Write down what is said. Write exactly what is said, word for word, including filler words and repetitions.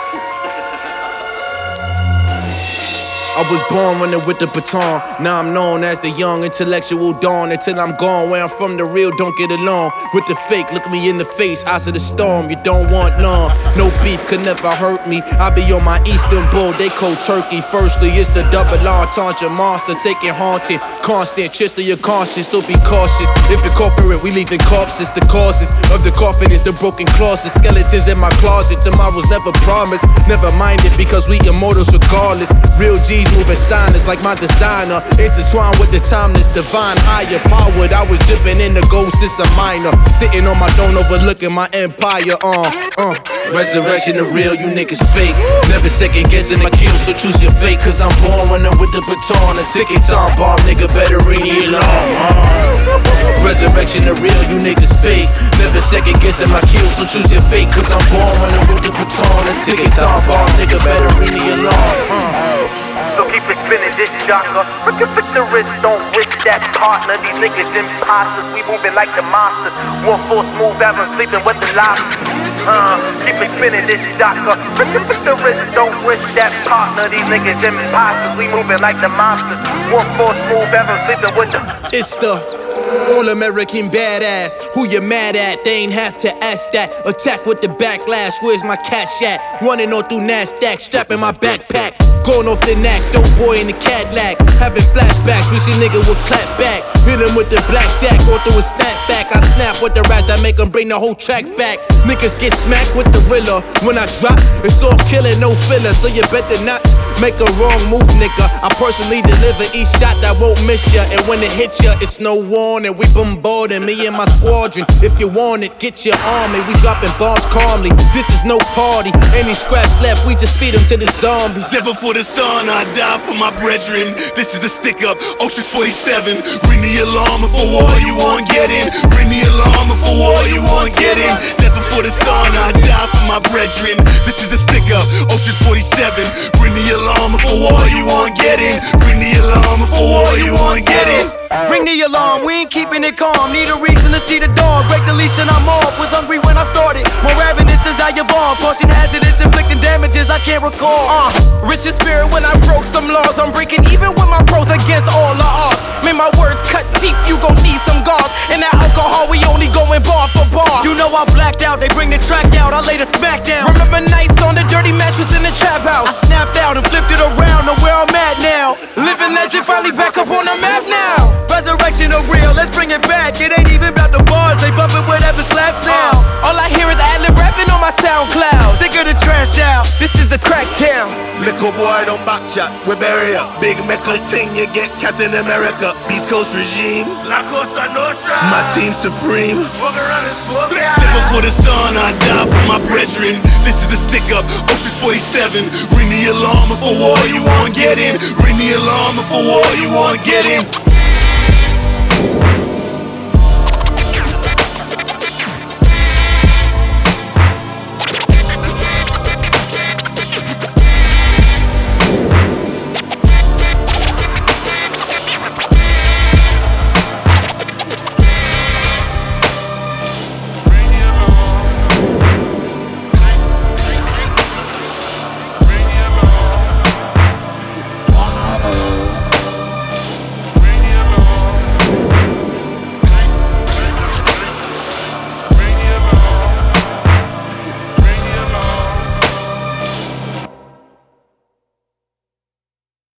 I was born running with the baton. Now I'm known as the young intellectual dawn. Until I'm gone, where I'm from, the real don't get along with the fake. Look me in the face, eyes of the storm. You don't want none. No beef could never hurt me. I be on my Eastern Bull, they cold turkey. Firstly, it's the double entendre monster, taking haunted, constant. Cheers to your conscience, so be cautious. If you call for it, we leaving corpses. The causes of the coffin is the broken clauses. Skeletons in my closet, tomorrow's never promised. Never mind it, because we immortals regardless. Real G's moving silence like my designer. Intertwined with the timeless divine, higher powered. I was dripping in the gold since a minor. Sitting on my throne overlooking my empire. Uh, uh. Resurrection the real, you niggas fake. Never second guessing my kill, so choose your fate. Cause I'm born running with the baton. A ticket time bomb, nigga better ring the alarm. Uh. Resurrection the real, you niggas fake. Never second guessing my kill, so choose your fate. Cause I'm born running with the baton. A ticket time bomb, nigga better ring the alarm. Uh. So keep it spinning, this jocker. Look at the wrist, don't wish that partner. These niggas imposters, we moving like the monsters. One full smooth ever sleeping with the lobsters. Uh, keep it spinning, this jocker. Look at the wrist, don't wish that partner. These niggas imposters, we moving like the monsters. One full smooth ever sleeping with the. It's the all-American badass. Who you mad at? They ain't have to ask that. Attack with the backlash. Where's my cash at? Running on through NASDAQ, strapping my backpack. Going off the knack, dope boy in the Cadillac. Having flashbacks, wish a nigga would clap back. Hit him with the blackjack, or through a snapback. I snap with the rats that make him bring the whole track back. Niggas get smacked with the rilla. When I drop, it's all killer, no filler. So you better not make a wrong move, nigga. I personally deliver each shot that won't miss ya. And when it hit ya, it's no warning. We bombarding me and my squadron. If you want it, get your army. We dropping bombs calmly. This is no party. Any scraps left, we just feed them to the zombies. Never for the sun, I die for my brethren. This is a stick up, Oceans forty-seven. Ring the alarm for war, you won't get in. Ring the alarm for war, you won't get in. Never for the sun, I die for my brethren. This is a stick up, Oceans forty-seven. Ring the alarm for war, you won't get in. Ring the alarm for war, you won't get in. Ring the alarm, we ain't keeping it calm. Need a reason to see the dawn. Break the leash and I'm off. Was hungry when I started. More ravenous as I evolve. Caution hazardous, inflicting damages I can't recall. Uh, rich in spirit when I broke some laws. I'm breaking even with my pros against all the odds. Made my words cut deep, you gon' need some guards. And that alcohol, we only going bar for bar. You know I blacked out, they bring the track out. I lay the smack down. Remember nights on the dirty mattress in the trap house. I snapped out and flipped it around to where I'm at now. Living legend, finally back up on the map now. Resurrection of real, let's bring it back. It ain't even about the bars, they bumpin' whatever slaps now. All I hear is ad-lib rapping on my SoundCloud. Sick of the trash out, this is the crackdown. Little boy don't backchat, we bury ya. Big metal thing, you get Captain America. East Coast regime, La Cosa Nostra. my team supreme. Walk around and smoke it. Never for the sun, I die for my brethren. This is a stick up, Oceans forty-seven. Ring the alarm for war, you won't get in. Ring the alarm for war, you won't get in.